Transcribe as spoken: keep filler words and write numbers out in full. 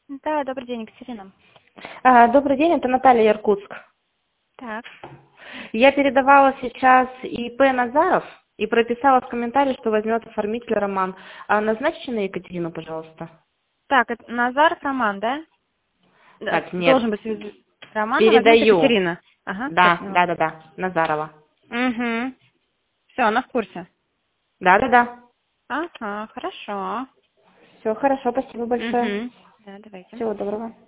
Да, добрый день, Екатерина. А, Добрый день, это Наталья, Иркутск. Так. Я передавала сейчас ИП Назаров и прописала в комментарии, что возьмет оформитель Роман. А назначьте на Екатерину, пожалуйста. Так, это Назар Роман, да? Да, Так, нет. должен быть из- Роман, а возьмет Передаю. Екатерина. Ага, все Да, поняла. да, да, да. Назарова. Угу. Все, она в курсе. Да, да, да. Ага, хорошо. Все хорошо, спасибо большое. Угу. Да, давайте. Всего доброго.